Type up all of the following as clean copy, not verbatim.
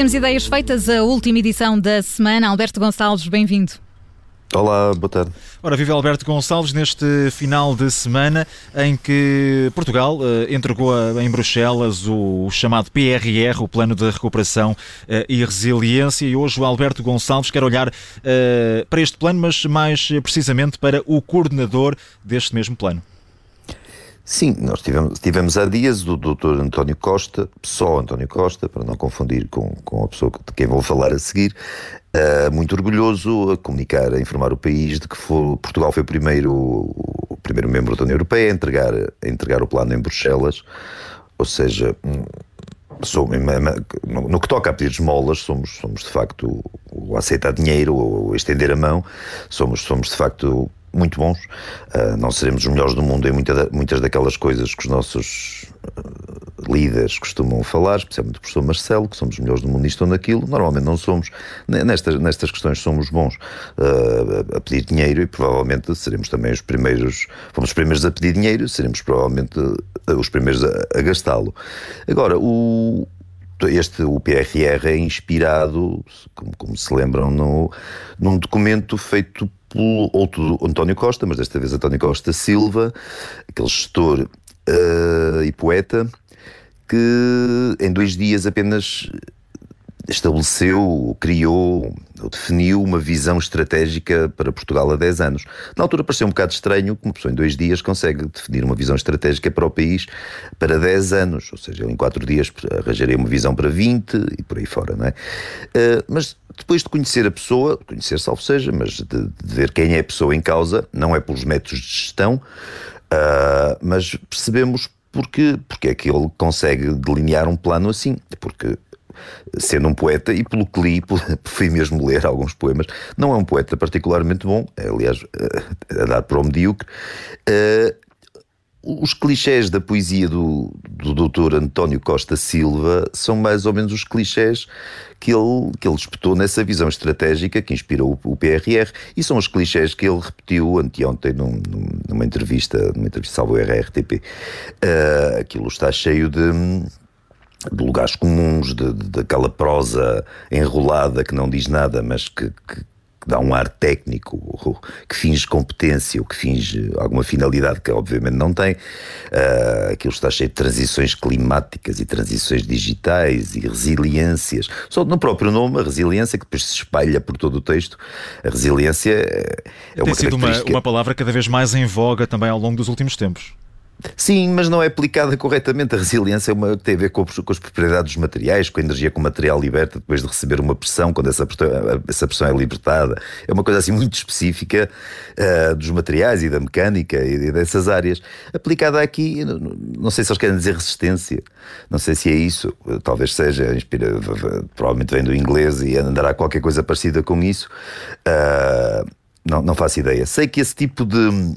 Fazemos ideias feitas, a última edição da semana. Alberto Gonçalves, bem-vindo. Olá, boa tarde. Ora, viva Alberto Gonçalves neste final de semana em que Portugal entregou em Bruxelas o chamado PRR, o Plano de Recuperação e Resiliência, e hoje o Alberto Gonçalves quer olhar para este plano, mas mais precisamente para o coordenador deste mesmo plano. Sim, nós tivemos há dias o Dr. António Costa, só António Costa, para não confundir com a pessoa de quem vou falar a seguir, muito orgulhoso a comunicar, a informar o país de que Portugal foi o primeiro membro da União Europeia a entregar o plano em Bruxelas, ou seja, no que toca a pedir esmolas, somos de facto, o aceitar dinheiro, ou estender a mão, somos de facto muito bons. Não seremos os melhores do mundo em muitas daquelas coisas que os nossos líderes costumam falar, especialmente o professor Marcelo, que somos os melhores do mundo nisto ou naquilo. Normalmente não somos. Nestas questões somos bons a pedir dinheiro, e provavelmente seremos também os primeiros. Fomos os primeiros a pedir dinheiro, seremos provavelmente os primeiros a gastá-lo. Agora, o PRR é inspirado, como se lembram, num documento feito pelo outro António Costa, mas desta vez António Costa Silva, aquele gestor e poeta, que em 2 dias apenas estabeleceu, criou, definiu uma visão estratégica para Portugal há 10 anos. Na altura pareceu um bocado estranho que uma pessoa em 2 dias consegue definir uma visão estratégica para o país para 10 anos, ou seja, ele em 4 dias arranjaria uma visão para 20 e por aí fora, não é? Mas depois de conhecer a pessoa, salvo seja, mas de ver quem é a pessoa em causa, não é pelos métodos de gestão, mas percebemos porque é que ele consegue delinear um plano assim, porque sendo um poeta, e pelo que li, fui mesmo ler alguns poemas, não é um poeta particularmente bom, aliás, a dar para o medíocre. Os clichés da poesia do Dr. António Costa Silva são mais ou menos os clichés que ele espetou nessa visão estratégica que inspirou o PRR, e são os clichés que ele repetiu anteontem numa entrevista salvo erro à RTP. Aquilo está cheio de lugares comuns, daquela prosa enrolada que não diz nada, mas que dá um ar técnico, que finge competência, ou que finge alguma finalidade que obviamente não tem. Aquilo está cheio de transições climáticas e transições digitais e resiliências. Só no próprio nome, a resiliência, que depois se espalha por todo o texto. A resiliência é uma sido uma palavra cada vez mais em voga também ao longo dos últimos tempos. Sim, mas não é aplicada corretamente. A resiliência tem a ver com as propriedades dos materiais, com a energia que o material liberta depois de receber uma pressão, quando essa pressão é libertada. É uma coisa assim muito específica dos materiais e da mecânica e dessas áreas. Aplicada aqui, não sei se eles querem dizer resistência, não sei se é isso, talvez seja, provavelmente vem do inglês e andará qualquer coisa parecida com isso. Não faço ideia. Sei que esse tipo de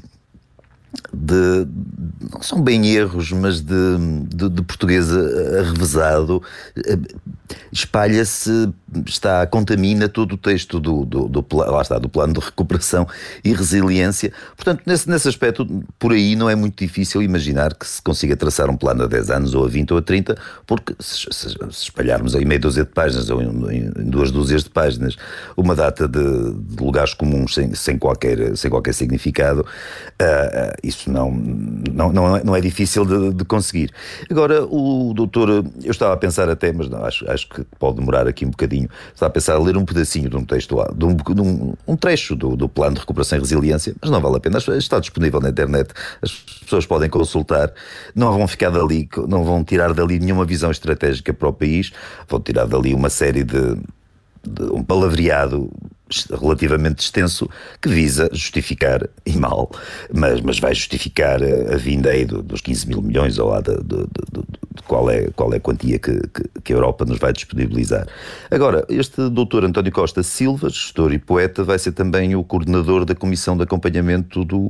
não são bem erros, mas de português arrevesado, espalha-se, contamina todo o texto do plano de recuperação e resiliência. Portanto, nesse aspecto, por aí não é muito difícil imaginar que se consiga traçar um plano a 10 anos ou a 20 ou a 30, porque se espalharmos em meia dúzia de páginas ou em 2 dúzias de páginas uma data de lugares comuns sem qualquer significado, isso não é difícil de conseguir. Agora, o doutor, eu estava a pensar até, mas não, acho que pode demorar aqui um bocadinho, estava a pensar a ler um pedacinho de um texto lá, um trecho do Plano de Recuperação e Resiliência, mas não vale a pena, está disponível na internet, as pessoas podem consultar, não vão ficar dali, não vão tirar dali nenhuma visão estratégica para o país, vão tirar dali uma série de um palavreado relativamente extenso que visa justificar, e mal, mas vai justificar a vinda aí dos 15 mil milhões ou lá de qual é a quantia que a Europa nos vai disponibilizar. Agora, este doutor António Costa Silva, gestor e poeta, vai ser também o coordenador da Comissão de Acompanhamento do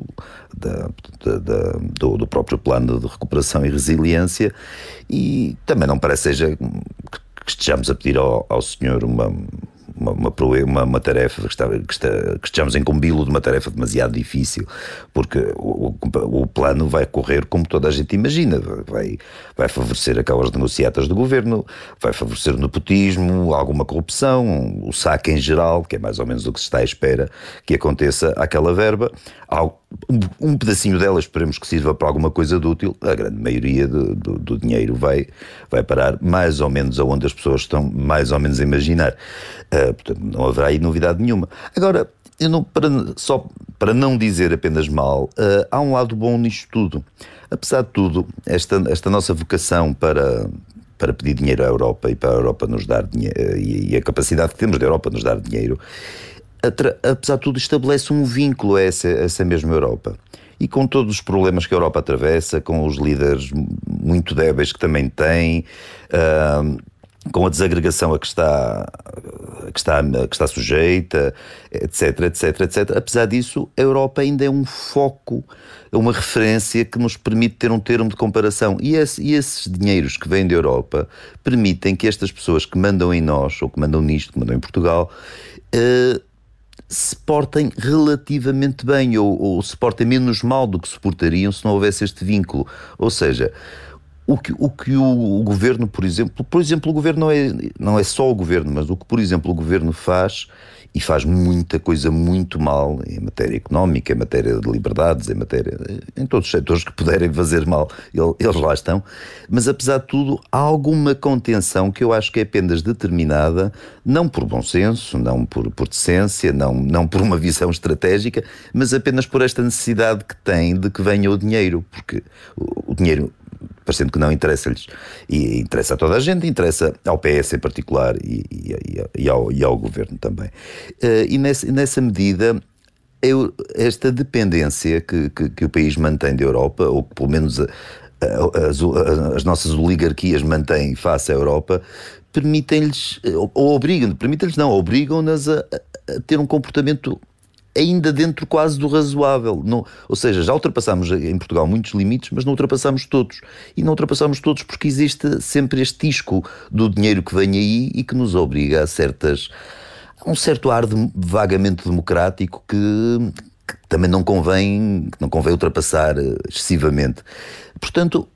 próprio Plano de Recuperação e Resiliência, e também não parece seja que estejamos a pedir ao senhor uma uma tarefa que estejamos em combilo de uma tarefa demasiado difícil, porque o plano vai correr como toda a gente imagina, vai favorecer aquelas negociatas do governo, vai favorecer o nepotismo, alguma corrupção, o saque em geral, que é mais ou menos o que se está à espera que aconteça àquela verba. Um pedacinho dela esperemos que sirva para alguma coisa de útil. A grande maioria do dinheiro vai parar mais ou menos aonde as pessoas estão mais ou menos a imaginar. Portanto, não haverá aí novidade nenhuma. Agora, para não dizer apenas mal, há um lado bom nisto tudo. Apesar de tudo, esta nossa vocação para pedir dinheiro à Europa e para a Europa nos dar dinheiro, e a capacidade que temos da Europa nos dar dinheiro, apesar de tudo, estabelece um vínculo a essa mesma Europa. E com todos os problemas que a Europa atravessa, com os líderes muito débeis que também tem, com a desagregação a que está sujeita, etc. Apesar disso, a Europa ainda é um foco, é uma referência que nos permite ter um termo de comparação. E esses dinheiros que vêm da Europa permitem que estas pessoas que mandam em nós, ou que mandam nisto, que mandam em Portugal, se portem relativamente bem, ou se portem menos mal do que se portariam se não houvesse este vínculo. Ou seja, o que o governo, por exemplo, o governo não é só o governo, mas o que, por exemplo, o governo faz, e faz muita coisa muito mal em matéria económica, em matéria de liberdades, em todos os setores que puderem fazer mal, eles lá estão. Mas, apesar de tudo, há alguma contenção que eu acho que é apenas determinada, não por bom senso, não por decência, não por uma visão estratégica, mas apenas por esta necessidade que tem de que venha o dinheiro, porque o dinheiro, parecendo que não, interessa-lhes, e interessa a toda a gente, interessa ao PS em particular e ao governo também. E nessa medida, esta dependência que o país mantém da Europa, ou que pelo menos as nossas oligarquias mantêm face à Europa, permitem-lhes, obrigam-nas a ter um comportamento ainda dentro quase do razoável. Ou seja, já ultrapassámos em Portugal muitos limites, mas não ultrapassámos todos. E não ultrapassámos todos porque existe sempre este isco do dinheiro que vem aí e que nos obriga a um certo ar vagamente democrático que também não convém ultrapassar excessivamente. Portanto,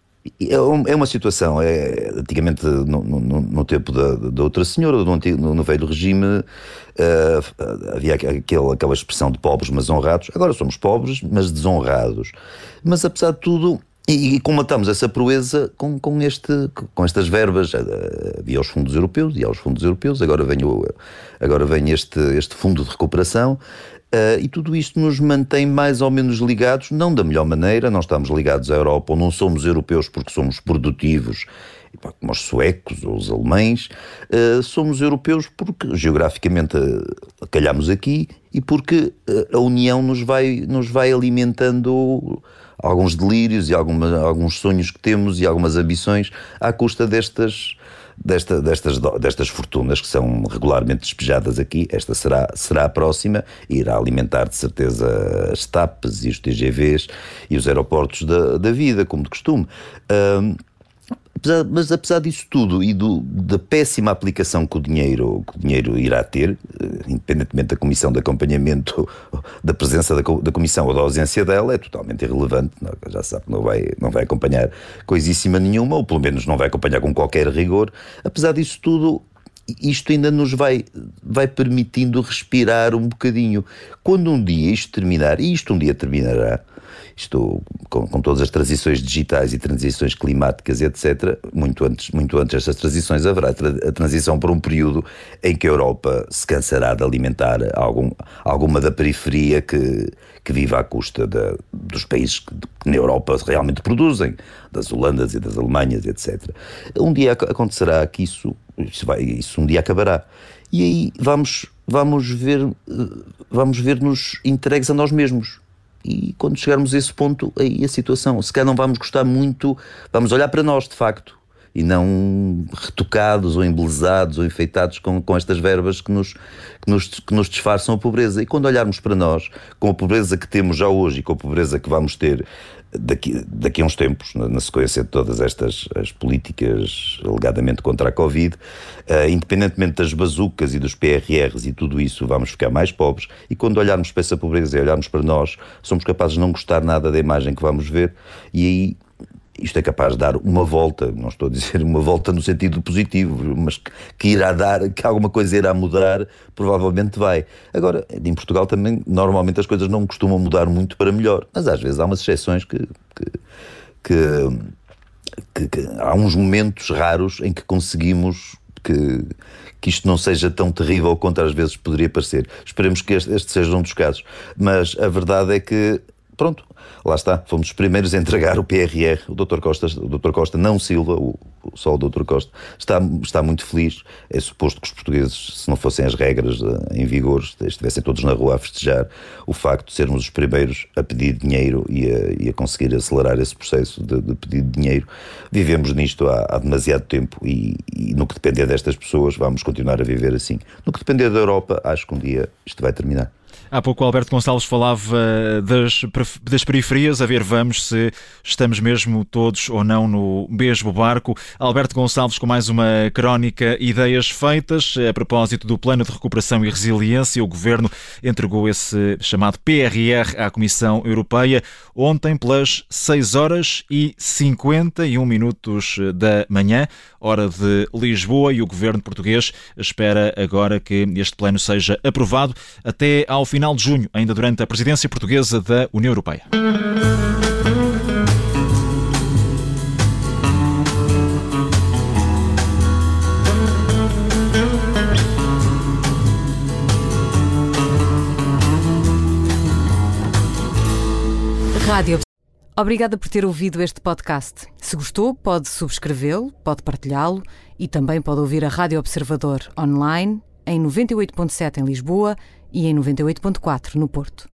é uma situação, antigamente no tempo da outra senhora, no velho regime, havia aquela expressão de pobres mas honrados. Agora somos pobres mas desonrados. Mas apesar de tudo, e combatamos essa proeza com estas verbas. Havia os fundos europeus, e há os fundos europeus, agora vem este fundo de recuperação. E tudo isto nos mantém mais ou menos ligados, não da melhor maneira, não estamos ligados à Europa, ou não somos europeus porque somos produtivos, como os suecos ou os alemães. Somos europeus porque geograficamente calhamos aqui e porque a União nos vai alimentando alguns delírios e alguns sonhos que temos e algumas ambições à custa destas fortunas que são regularmente despejadas aqui. Esta será a próxima e irá alimentar de certeza as TAPs e os TGVs e os aeroportos da vida, como de costume. Mas apesar disso tudo e da péssima aplicação que o dinheiro irá ter, independentemente da comissão de acompanhamento, da presença da comissão ou da ausência dela, é totalmente irrelevante. Já sabe que não vai acompanhar coisíssima nenhuma, ou pelo menos não vai acompanhar com qualquer rigor. Apesar disso tudo, isto ainda nos vai permitindo respirar um bocadinho. Quando um dia isto terminar, e isto um dia terminará, com todas as transições digitais e transições climáticas, etc., muito antes destas transições haverá a transição para um período em que a Europa se cansará de alimentar alguma da periferia que vive à custa dos países que na Europa realmente produzem, das Holandas e das Alemanhas, etc. Um dia acontecerá que isso um dia acabará. E aí vamos ver-nos entregues a nós mesmos. E quando chegarmos a esse ponto, aí a situação, se calhar não vamos gostar muito, vamos olhar para nós, de facto, e não retocados ou embelezados ou enfeitados com estas verbas que nos disfarçam a pobreza. E quando olharmos para nós, com a pobreza que temos já hoje e com a pobreza que vamos ter daqui a uns tempos, na sequência de todas estas as políticas alegadamente contra a Covid, independentemente das bazucas e dos PRRs e tudo isso, vamos ficar mais pobres. E quando olharmos para essa pobreza e olharmos para nós, somos capazes de não gostar nada da imagem que vamos ver, e aí isto é capaz de dar uma volta, não estou a dizer uma volta no sentido positivo, mas que irá dar, que alguma coisa irá mudar, provavelmente vai. Agora, em Portugal também, normalmente as coisas não costumam mudar muito para melhor, mas às vezes há umas exceções que há uns momentos raros em que conseguimos que isto não seja tão terrível quanto às vezes poderia parecer. Esperemos que este seja um dos casos, mas a verdade é que, pronto, lá está, fomos os primeiros a entregar o PRR. O Dr. Costa, não Silva, só o Dr. Costa, está muito feliz. É suposto que os portugueses, se não fossem as regras em vigor, estivessem todos na rua a festejar o facto de sermos os primeiros a pedir dinheiro e a conseguir acelerar esse processo de pedido de dinheiro. Vivemos nisto há demasiado tempo e no que depender destas pessoas vamos continuar a viver assim. No que depender da Europa, acho que um dia isto vai terminar. Há pouco o Alberto Gonçalves falava das periferias, a ver, vamos se estamos mesmo todos ou não no mesmo barco. Alberto Gonçalves com mais uma crónica Ideias Feitas. A propósito do Plano de Recuperação e Resiliência, o Governo entregou esse chamado PRR à Comissão Europeia ontem pelas 6h51 da manhã, hora de Lisboa, e o Governo português espera agora que este plano seja aprovado até ao final de junho, ainda durante a presidência portuguesa da União Europeia. Obrigada por ter ouvido este podcast. Se gostou, pode subscrevê-lo, pode partilhá-lo e também pode ouvir a Rádio Observador online em 98.7 em Lisboa e em 98.4 no Porto.